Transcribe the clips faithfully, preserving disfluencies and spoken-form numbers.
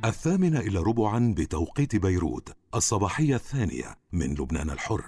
الثامنة إلى ربعا بتوقيت بيروت، الصباحية الثانية من لبنان الحر.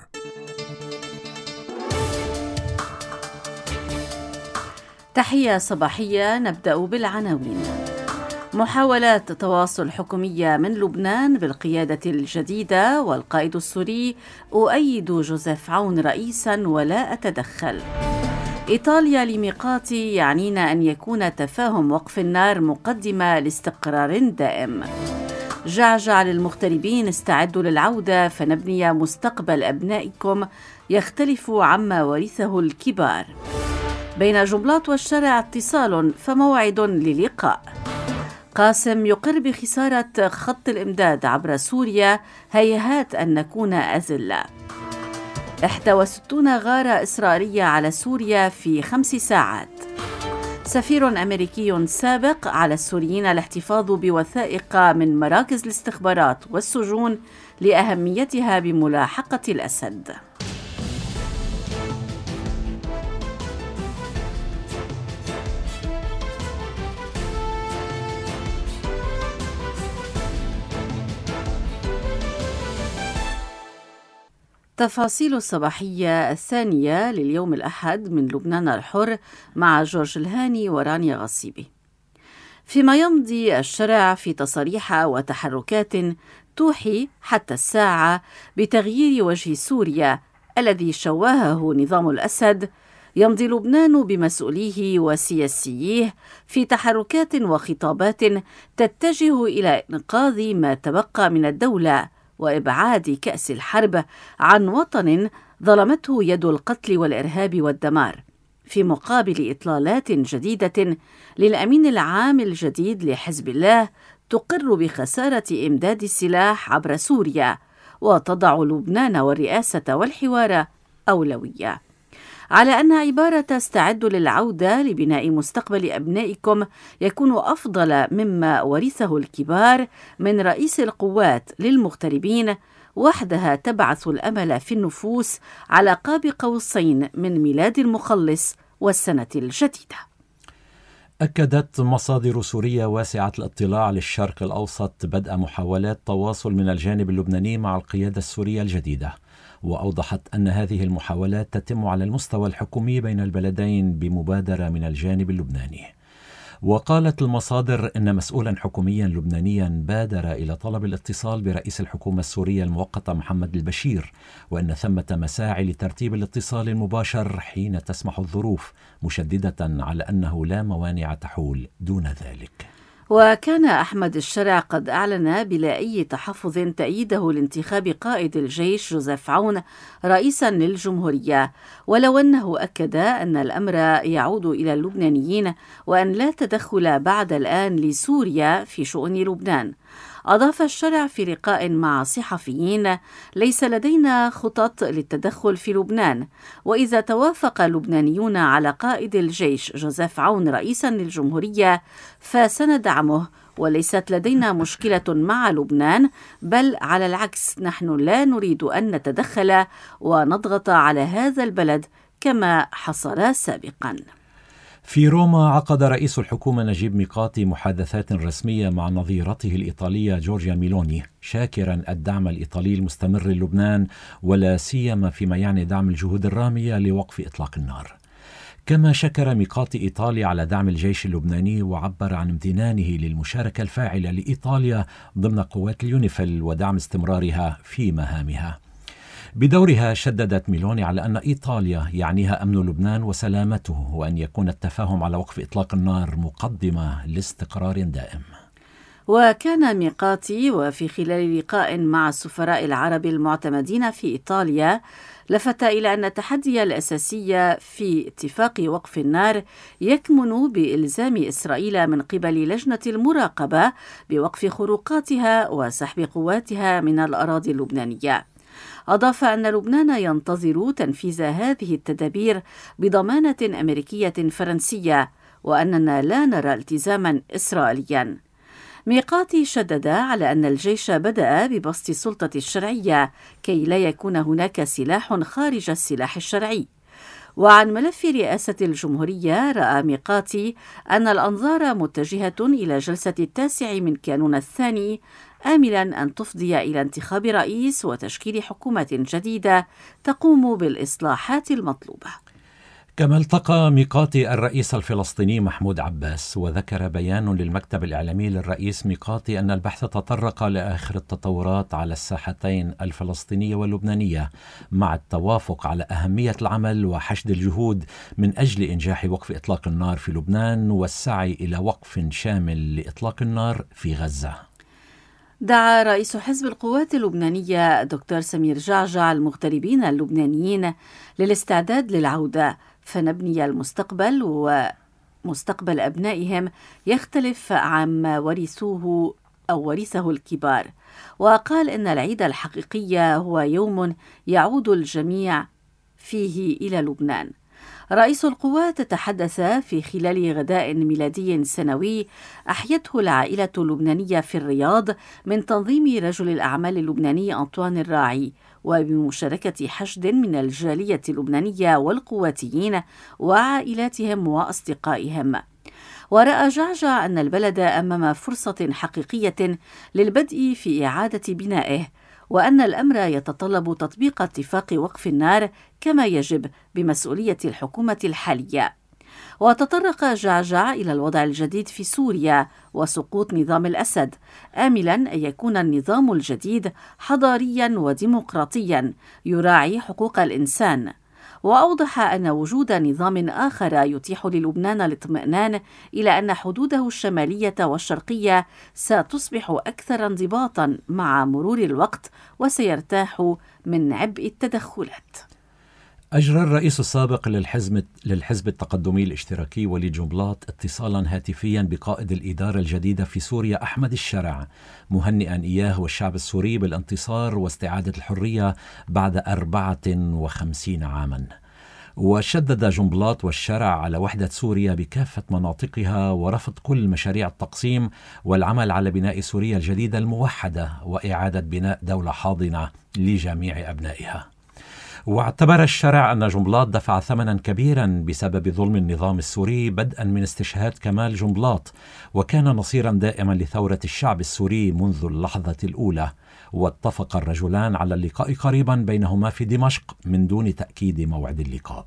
تحية صباحية. نبدأ بالعناوين. محاولات تواصل حكومية من لبنان بالقيادة الجديدة، والقائد السوري: أؤيد جوزيف عون رئيسا ولا أتدخل. إيطاليا لميقاتي يعنينا أن يكون تفاهم وقف النار مقدمة لاستقرار دائم. جعجع للمغتربين: استعدوا للعودة فنبني مستقبل أبنائكم يختلف عما ورثه الكبار. بين جملات والشارع اتصال فموعد للقاء. قاسم يقر بخسارة خط الإمداد عبر سوريا، هيهات أن نكون أذلة. إحدى وستين غارة إسرائيلية على سوريا في خمس ساعات. سفير أمريكي سابق على السوريين الاحتفاظ بوثائق من مراكز الاستخبارات والسجون لأهميتها بملاحقة الأسد. تفاصيل الصباحية الثانية لليوم الأحد من لبنان الحر مع جورج الهاني ورانيا غصيبي. فيما يمضي الشارع في تصاريح وتحركات توحي حتى الساعة بتغيير وجه سوريا الذي شوهه نظام الأسد، يمضي لبنان بمسؤوليه وسياسيه في تحركات وخطابات تتجه إلى إنقاذ ما تبقى من الدولة وإبعاد كأس الحرب عن وطن ظلمته يد القتل والإرهاب والدمار، في مقابل إطلالات جديدة للأمين العام الجديد لحزب الله تقر بخسارة إمداد السلاح عبر سوريا وتضع لبنان والرئاسة والحوار أولوية، على أن عبارة استعدوا للعودة لبناء مستقبل أبنائكم يكون أفضل مما ورثه الكبار من رئيس القوات للمغتربين، وحدها تبعث الأمل في النفوس على قاب قوسين من ميلاد المخلص والسنة الجديدة. أكدت مصادر سورية واسعة الاطلاع للشرق الأوسط بدء محاولات تواصل من الجانب اللبناني مع القيادة السورية الجديدة، وأوضحت أن هذه المحاولات تتم على المستوى الحكومي بين البلدين بمبادرة من الجانب اللبناني. وقالت المصادر أن مسؤولا حكوميا لبنانيا بادر إلى طلب الاتصال برئيس الحكومة السورية المؤقتة محمد البشير، وأن ثمة مساعي لترتيب الاتصال المباشر حين تسمح الظروف، مشددة على أنه لا موانع تحول دون ذلك. وكان أحمد الشرع قد أعلن بلا أي تحفظ تأييده لانتخاب قائد الجيش جوزيف عون رئيسا للجمهورية، ولو أنه أكد أن الأمر يعود إلى اللبنانيين وأن لا تدخل بعد الآن لسوريا في شؤون لبنان. أضاف الشرع في لقاء مع صحفيين: ليس لدينا خطط للتدخل في لبنان، وإذا توافق اللبنانيون على قائد الجيش جوزيف عون رئيسا للجمهورية فسندعمه، وليست لدينا مشكلة مع لبنان، بل على العكس نحن لا نريد أن نتدخل ونضغط على هذا البلد كما حصل سابقا. في روما عقد رئيس الحكومة نجيب ميقاتي محادثات رسمية مع نظيرته الإيطالية جورجيا ميلوني، شاكرا الدعم الإيطالي المستمر للبنان، ولا سيما فيما يعني دعم الجهود الرامية لوقف إطلاق النار. كما شكر ميقاتي إيطاليا على دعم الجيش اللبناني، وعبر عن امتنانه للمشاركة الفاعلة لإيطاليا ضمن قوات اليونيفيل ودعم استمرارها في مهامها. بدورها شددت ميلوني على أن إيطاليا يعنيها أمن لبنان وسلامته، وأن يكون التفاهم على وقف إطلاق النار مقدمة لاستقرار دائم. وكان ميقاتي وفي خلال لقاء مع السفراء العرب المعتمدين في إيطاليا لفت إلى أن التحدي الأساسي في اتفاق وقف النار يكمن بإلزام إسرائيل من قبل لجنة المراقبة بوقف خروقاتها وسحب قواتها من الأراضي اللبنانية. أضاف أن لبنان ينتظر تنفيذ هذه التدابير بضمانة أمريكية فرنسية، وأننا لا نرى التزاما إسرائيليا. ميقاتي شدد على أن الجيش بدأ ببسط السلطة الشرعية كي لا يكون هناك سلاح خارج السلاح الشرعي، وعن ملف رئاسة الجمهورية، رأى ميقاتي أن الأنظار متجهة إلى جلسة التاسع من كانون الثاني، آملا أن تفضي إلى انتخاب رئيس وتشكيل حكومة جديدة تقوم بالإصلاحات المطلوبة. كما التقى ميقاتي الرئيس الفلسطيني محمود عباس، وذكر بيان للمكتب الإعلامي للرئيس ميقاتي أن البحث تطرق لآخر التطورات على الساحتين الفلسطينية واللبنانية، مع التوافق على أهمية العمل وحشد الجهود من أجل إنجاح وقف إطلاق النار في لبنان والسعي إلى وقف شامل لإطلاق النار في غزة. دعا رئيس حزب القوات اللبنانية الدكتور سمير جعجع المغتربين اللبنانيين للاستعداد للعودة، فنبني المستقبل ومستقبل أبنائهم يختلف عما ورثوه أو ورثه الكبار. وقال إن العيد الحقيقي هو يوم يعود الجميع فيه إلى لبنان. رئيس القوات تحدث في خلال غداء ميلادي سنوي أحيته العائلة اللبنانية في الرياض من تنظيم رجل الأعمال اللبناني أنطوان الراعي، وبمشاركة حشد من الجالية اللبنانية والقواتيين وعائلاتهم وأصدقائهم. ورأى جعجع أن البلد أمام فرصة حقيقية للبدء في إعادة بنائه، وأن الأمر يتطلب تطبيق اتفاق وقف النار كما يجب بمسؤولية الحكومة الحالية. وتطرق جعجع إلى الوضع الجديد في سوريا وسقوط نظام الأسد، آملا أن يكون النظام الجديد حضاريا وديمقراطيا يراعي حقوق الإنسان. وأوضح أن وجود نظام آخر يتيح للبنان الاطمئنان إلى أن حدوده الشمالية والشرقية ستصبح أكثر انضباطا مع مرور الوقت وسيرتاح من عبء التدخلات. أجرى الرئيس السابق للحزب للحزب التقدمي الاشتراكي وليد جنبلاط اتصالا هاتفيا بقائد الإدارة الجديدة في سوريا أحمد الشرع، مهنئا إياه والشعب السوري بالانتصار واستعادة الحرية بعد أربعة وخمسين عاما. وشدد جنبلاط والشرع على وحدة سوريا بكافة مناطقها ورفض كل مشاريع التقسيم والعمل على بناء سوريا الجديدة الموحدة وإعادة بناء دولة حاضنة لجميع أبنائها. واعتبر الشرع أن جنبلاط دفع ثمنا كبيرا بسبب ظلم النظام السوري، بدءا من استشهاد كمال جنبلاط، وكان نصيرا دائما لثورة الشعب السوري منذ اللحظة الأولى. واتفق الرجلان على اللقاء قريبا بينهما في دمشق من دون تأكيد موعد اللقاء.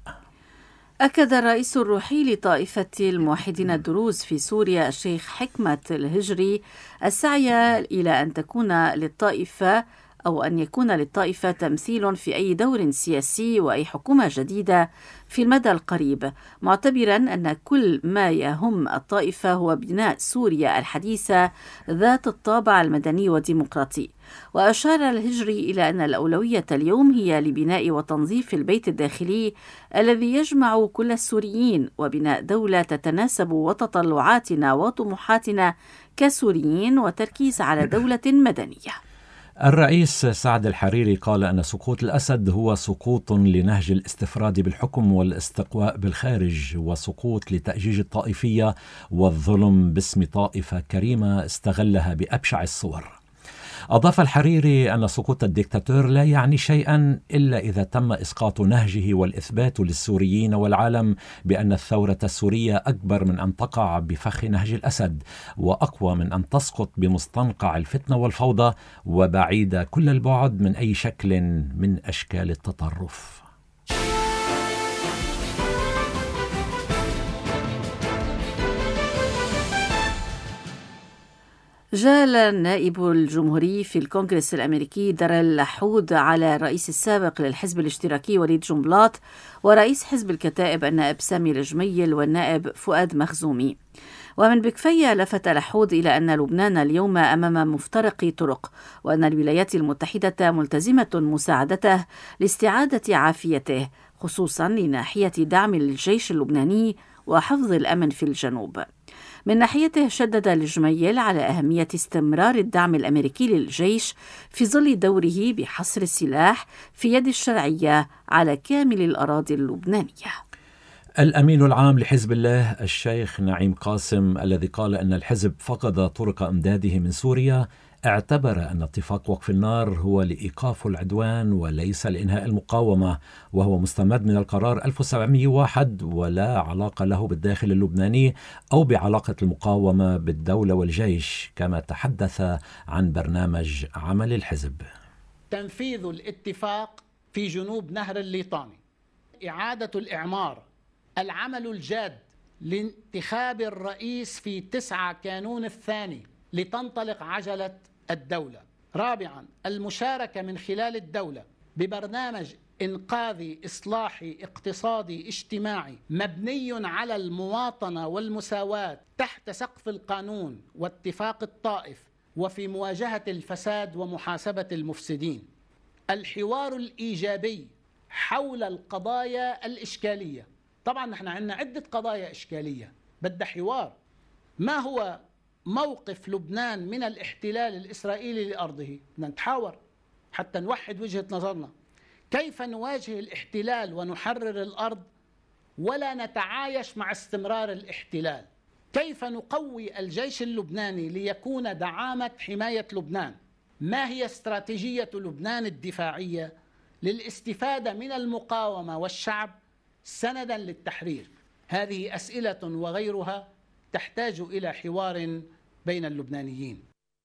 أكد الرئيس الروحي لطائفة الموحدين الدروز في سوريا الشيخ حكمة الهجري السعي إلى أن تكون للطائفة أو أن يكون للطائفة تمثيل في أي دور سياسي وأي حكومة جديدة في المدى القريب، معتبرا أن كل ما يهم الطائفة هو بناء سوريا الحديثة ذات الطابع المدني والديمقراطي. وأشار الهجري إلى أن الأولوية اليوم هي لبناء وتنظيف البيت الداخلي الذي يجمع كل السوريين، وبناء دولة تتناسب وتطلعاتنا وطموحاتنا كسوريين، وتركيز على دولة مدنية. الرئيس سعد الحريري قال أن سقوط الأسد هو سقوط لنهج الاستفراد بالحكم والاستقواء بالخارج، وسقوط لتأجيج الطائفية والظلم باسم طائفة كريمة استغلها بأبشع الصور. أضاف الحريري أن سقوط الديكتاتور لا يعني شيئا إلا إذا تم إسقاط نهجه والإثبات للسوريين والعالم بأن الثورة السورية أكبر من أن تقع بفخ نهج الأسد، وأقوى من أن تسقط بمستنقع الفتنة والفوضى، وبعيدة كل البعد من أي شكل من أشكال التطرف. جال نائب الجمهوري في الكونغرس الأمريكي داريل لحود على الرئيس السابق للحزب الاشتراكي وليد جنبلاط ورئيس حزب الكتائب النائب سامي الجميل والنائب فؤاد مخزومي. ومن بكفية لفت لحود إلى أن لبنان اليوم أمام مفترق طرق، وأن الولايات المتحدة ملتزمة مساعدته لاستعادة عافيته، خصوصا لناحية دعم الجيش اللبناني وحفظ الأمن في الجنوب. من ناحيته شدد الجميل على أهمية استمرار الدعم الأمريكي للجيش في ظل دوره بحصر السلاح في يد الشرعية على كامل الأراضي اللبنانية. الأمين العام لحزب الله الشيخ نعيم قاسم، الذي قال أن الحزب فقد طرق إمداده من سوريا، اعتبر أن اتفاق وقف النار هو لإيقاف العدوان وليس لإنهاء المقاومة، وهو مستمد من القرار ألف وسبعمئة وواحد ولا علاقة له بالداخل اللبناني أو بعلاقة المقاومة بالدولة والجيش، كما تحدث عن برنامج عمل الحزب. تنفيذ الاتفاق في جنوب نهر الليطاني، إعادة الإعمار، العمل الجاد لانتخاب الرئيس في تسعة كانون الثاني لتنطلق عجلة الدولة. رابعا، المشاركة من خلال الدولة ببرنامج إنقاذي إصلاحي اقتصادي اجتماعي مبني على المواطنة والمساواة تحت سقف القانون واتفاق الطائف وفي مواجهة الفساد ومحاسبة المفسدين. الحوار الإيجابي حول القضايا الإشكالية. طبعا نحن عندنا عدة قضايا إشكالية بدها حوار. ما هو موقف لبنان من الاحتلال الإسرائيلي لأرضه؟ بدنا نتحاور حتى نوحد وجهة نظرنا. كيف نواجه الاحتلال ونحرر الأرض ولا نتعايش مع استمرار الاحتلال؟ كيف نقوي الجيش اللبناني ليكون دعامة حماية لبنان؟ ما هي استراتيجية لبنان الدفاعية للاستفادة من المقاومة والشعب سندا للتحرير؟ هذه أسئلة وغيرها تحتاج إلى حوار بين اللبنانيين.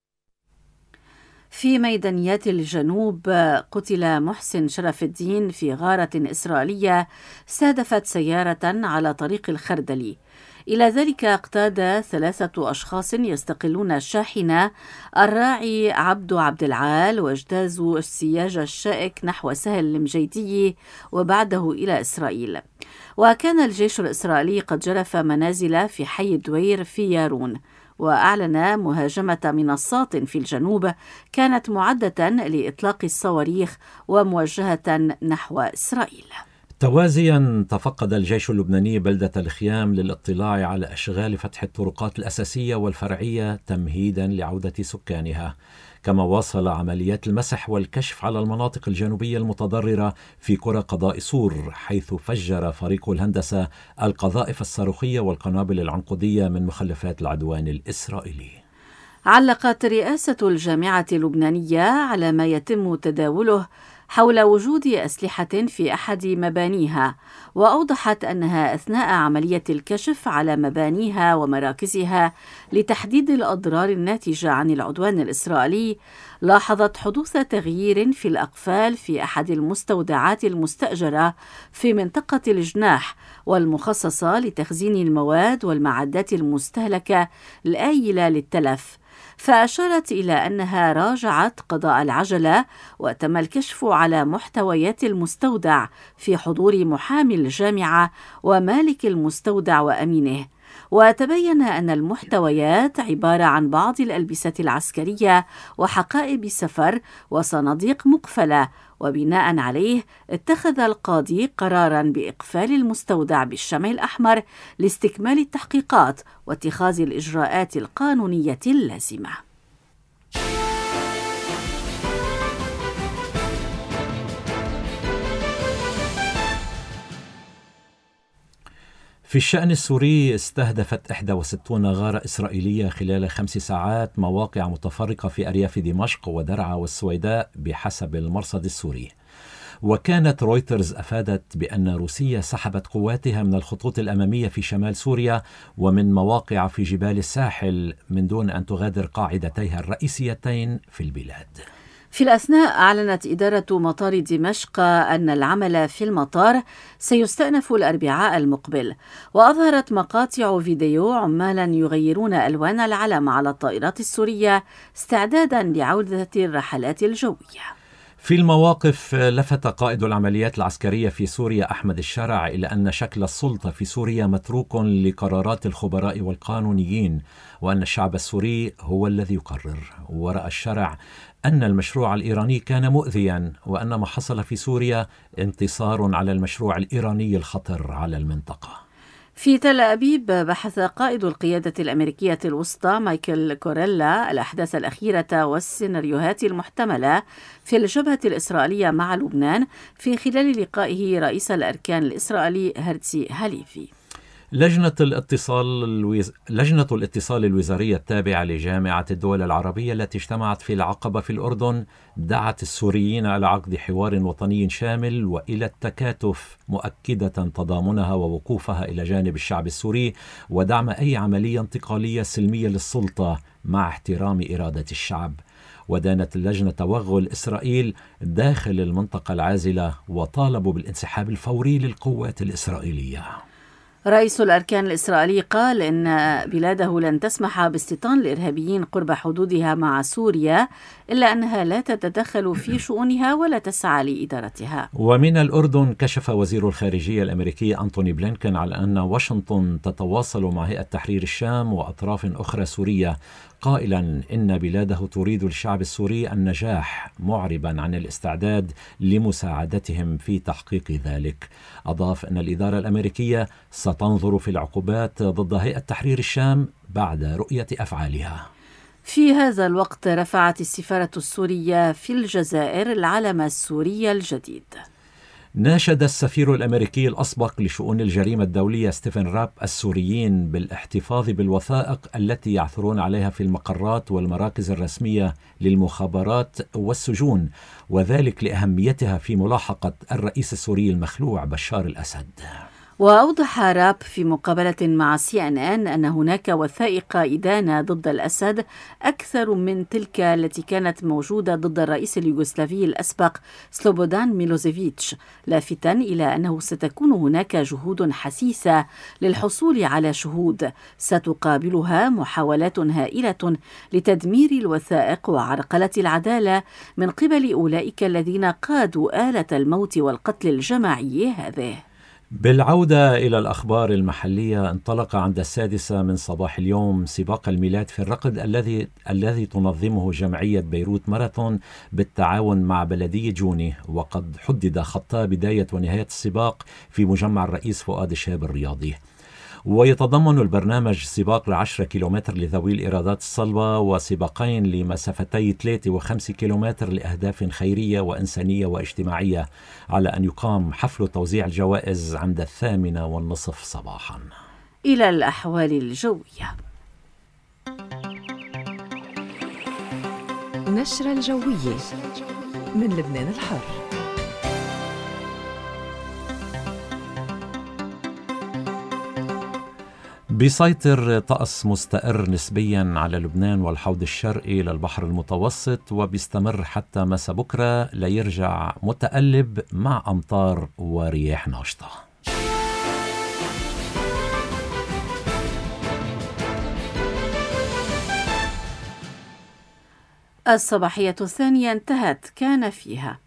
في ميدانيات الجنوب قتل محسن شرف الدين في غارة إسرائيلية استهدفت سيارة على طريق الخردلي. إلى ذلك اقتاد ثلاثة أشخاص يستقلون الشاحنة الراعي عبد عبد العال واجتازوا السياج الشائك نحو سهل المجيدي وبعده إلى إسرائيل. وكان الجيش الإسرائيلي قد جرف منازل في حي الدوير في يارون، وأعلن مهاجمة منصات في الجنوب كانت معدة لإطلاق الصواريخ وموجهة نحو إسرائيل. توازيا تفقد الجيش اللبناني بلدة الخيام للاطلاع على أشغال فتح الطرقات الأساسية والفرعية تمهيدا لعودة سكانها، كما واصل عمليات المسح والكشف على المناطق الجنوبية المتضررة في قرى قضاء سور، حيث فجر فريق الهندسة القذائف الصاروخية والقنابل العنقودية من مخلفات العدوان الإسرائيلي. علقت رئاسة الجامعة اللبنانية على ما يتم تداوله حول وجود أسلحة في أحد مبانيها، وأوضحت أنها أثناء عملية الكشف على مبانيها ومراكزها لتحديد الأضرار الناتجة عن العدوان الإسرائيلي لاحظت حدوث تغيير في الأقفال في أحد المستودعات المستأجرة في منطقة الجناح والمخصصة لتخزين المواد والمعدات المستهلكة الآيلة للتلف، فأشارت إلى أنها راجعت قضاء العجلة وتم الكشف على محتويات المستودع في حضور محامي الجامعة ومالك المستودع وأمينه. وتبين أن المحتويات عبارة عن بعض الألبسة العسكرية وحقائب سفر وصناديق مقفلة، وبناء عليه اتخذ القاضي قراراً بإقفال المستودع بالشمع الأحمر لاستكمال التحقيقات واتخاذ الإجراءات القانونية اللازمة. في الشأن السوري استهدفت إحدى وستين غارة إسرائيلية خلال خمس ساعات مواقع متفرقة في أرياف دمشق ودرعا والسويداء بحسب المرصد السوري. وكانت رويترز أفادت بأن روسيا سحبت قواتها من الخطوط الأمامية في شمال سوريا ومن مواقع في جبال الساحل من دون أن تغادر قاعدتيها الرئيسيتين في البلاد. في الأثناء أعلنت إدارة مطار دمشق أن العمل في المطار سيستأنف الأربعاء المقبل، وأظهرت مقاطع فيديو عمالا يغيرون ألوان العلم على الطائرات السورية استعدادا لعودة الرحلات الجوية. في المواقف لفت قائد العمليات العسكرية في سوريا أحمد الشرع إلى أن شكل السلطة في سوريا متروك لقرارات الخبراء والقانونيين، وأن الشعب السوري هو الذي يقرر. ورأى الشرع أن المشروع الإيراني كان مؤذيا، وأن ما حصل في سوريا انتصار على المشروع الإيراني الخطر على المنطقة. في تل أبيب بحث قائد القيادة الأمريكية الوسطى مايكل كوريلا الأحداث الأخيرة والسيناريوهات المحتملة في الجبهة الإسرائيلية مع لبنان في خلال لقائه رئيس الأركان الإسرائيلي هرتزي هاليفي. لجنة الاتصال الوز... لجنة الاتصال الوزارية التابعة لجامعة الدول العربية التي اجتمعت في العقبة في الأردن دعت السوريين على عقد حوار وطني شامل وإلى التكاتف، مؤكدة تضامنها ووقوفها إلى جانب الشعب السوري ودعم أي عملية انتقالية سلمية للسلطة مع احترام إرادة الشعب. ودانت اللجنة توغل إسرائيل داخل المنطقة العازلة وطالبوا بالانسحاب الفوري للقوات الإسرائيلية. رئيس الأركان الإسرائيلي قال إن بلاده لن تسمح باستيطان الإرهابيين قرب حدودها مع سوريا، إلا أنها لا تتدخل في شؤونها ولا تسعى لإدارتها. ومن الأردن كشف وزير الخارجية الأمريكي أنتوني بلينكن على أن واشنطن تتواصل مع هيئة تحرير الشام وأطراف أخرى سورية، قائلا إن بلاده تريد الشعب السوري النجاح، معربا عن الاستعداد لمساعدتهم في تحقيق ذلك. أضاف أن الإدارة الأمريكية ستنظر في العقوبات ضد هيئة تحرير الشام بعد رؤية أفعالها. في هذا الوقت رفعت السفارة السورية في الجزائر العلم السوري الجديد. ناشد السفير الأمريكي الأسبق لشؤون الجريمة الدولية ستيفن راب السوريين بالاحتفاظ بالوثائق التي يعثرون عليها في المقرات والمراكز الرسمية للمخابرات والسجون، وذلك لأهميتها في ملاحقة الرئيس السوري المخلوع بشار الأسد. وأوضح راب في مقابلة مع سي إن إن أن هناك وثائق إدانة ضد الأسد أكثر من تلك التي كانت موجودة ضد الرئيس اليوغوسلافي الأسبق سلوبودان ميلوزيفيتش، لافتا إلى أنه ستكون هناك جهود حسيسة للحصول على شهود ستقابلها محاولات هائلة لتدمير الوثائق وعرقلة العدالة من قبل أولئك الذين قادوا آلة الموت والقتل الجماعي هذه. بالعودة إلى الأخبار المحلية، انطلق عند السادسة من صباح اليوم سباق الميلاد في الرقد الذي الذي تنظمه جمعية بيروت ماراثون بالتعاون مع بلدية جوني، وقد حدد خطا بداية ونهاية السباق في مجمع الرئيس فؤاد الشهاب الرياضي. ويتضمن البرنامج سباق لعشرة كيلومتر لذوي الإرادات الصلبة وسباقين لمسافتي ثلاثة وخمسة كيلومتر لأهداف خيرية وإنسانية واجتماعية، على أن يقام حفل توزيع الجوائز عند الثامنة والنصف صباحا. إلى الأحوال الجوية. نشرة الجوية من لبنان الحر. بيسيطر طقس مستقر نسبيا على لبنان والحوض الشرقي للبحر المتوسط، وبيستمر حتى مساء بكرة ليرجع متقلب مع أمطار ورياح ناشطة. الصباحية الثانية انتهت، كان فيها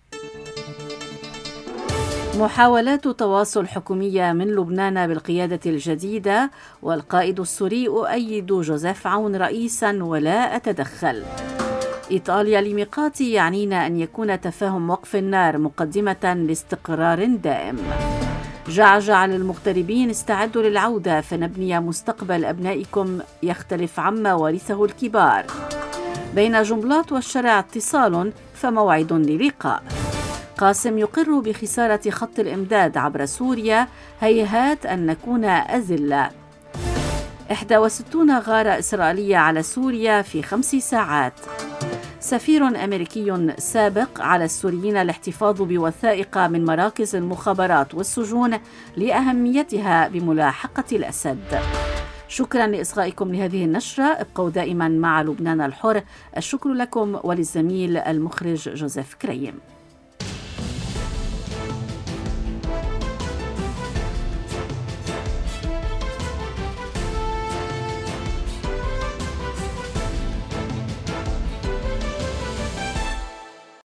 محاولات تواصل حكومية من لبنان بالقيادة الجديدة، والقائد السوري أؤيد جوزيف عون رئيسا ولا أتدخل. إيطاليا لميقاتي يعنينا أن يكون تفاهم وقف النار مقدمة لاستقرار دائم. جعجع للمغتربين، استعدوا للعودة فنبني مستقبل أبنائكم يختلف عما ورثه الكبار. بين جنبلاط والشارع اتصال فموعد للقاء. قاسم يقر بخسارة خط الإمداد عبر سوريا، هيهات أن نكون أذلة. إحدى وستين غارة إسرائيلية على سوريا في خمس ساعات. سفير أمريكي سابق على السوريين الاحتفاظ بوثائق من مراكز المخابرات والسجون لأهميتها بملاحقة الأسد. شكرا لإصغائكم لهذه النشرة. ابقوا دائما مع لبنان الحر. الشكر لكم وللزميل المخرج جوزيف كريم.